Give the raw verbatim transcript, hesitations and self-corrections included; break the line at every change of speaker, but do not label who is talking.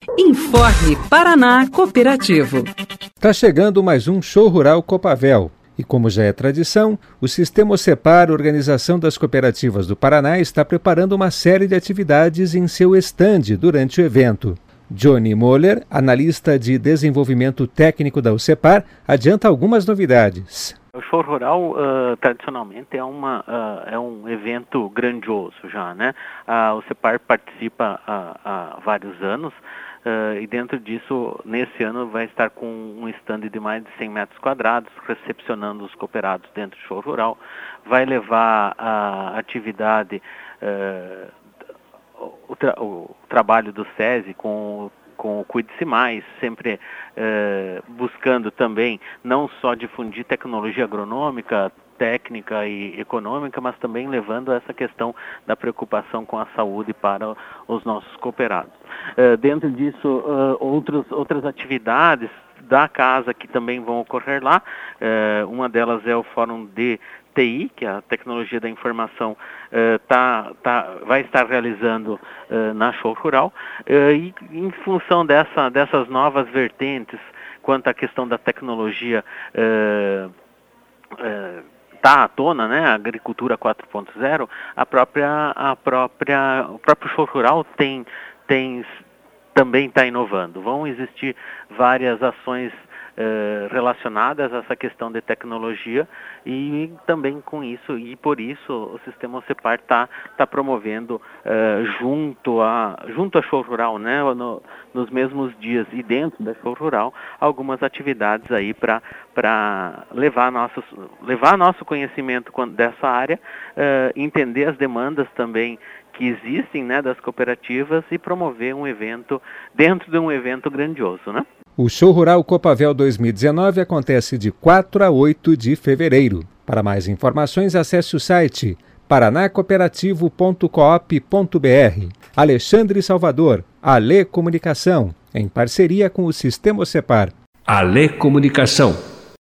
Informe Paraná Cooperativo.
Está chegando mais um Show Rural Copavel. E como já é tradição, o Sistema OCEPAR, Organização das Cooperativas do Paraná, está preparando uma série de atividades em seu estande durante o evento. Johnny Moller, analista de desenvolvimento técnico da OCEPAR, adianta algumas novidades.
O show rural, uh, tradicionalmente, é, uma, uh, é um evento grandioso já, né? A OCEPAR participa há, há vários anos uh, e dentro disso, nesse ano, vai estar com um stand de mais de cem metros quadrados, recepcionando os cooperados dentro do show rural. Vai levar a atividade, uh, o, tra o trabalho do SESI com com o Cuide-se Mais, sempre eh, buscando também não só difundir tecnologia agronômica, técnica e econômica, mas também levando essa questão da preocupação com a saúde para os nossos cooperados. Eh, dentro disso, uh, outros, outras atividades da casa que também vão ocorrer lá, eh, uma delas é o Fórum de T I, que é a tecnologia da informação, uh, tá, tá, vai estar realizando uh, na Show Rural, uh, e em função dessa, dessas novas vertentes, quanto à questão da tecnologia uh, uh, tá à tona, né, a agricultura quatro ponto zero, a própria, a própria, o próprio Show Rural tem, tem, também está inovando. Vão existir várias ações Uh, relacionadas a essa questão de tecnologia e também com isso, e por isso o Sistema OCEPAR está tá promovendo uh, junto a junto a Show Rural, né, no, nos mesmos dias e dentro da Show Rural, algumas atividades aí para para levar nossos levar nosso conhecimento dessa área, uh, entender as demandas também que existem, né, das cooperativas e promover um evento dentro de um evento grandioso, né?
O Show Rural Copavel dois mil e dezenove acontece de quatro a oito de fevereiro. Para mais informações, acesse o site paraná cooperativo ponto coop ponto br. Alexandre Salvador, Ale Comunicação, em parceria com o Sistema OCEPAR.
Ale Comunicação.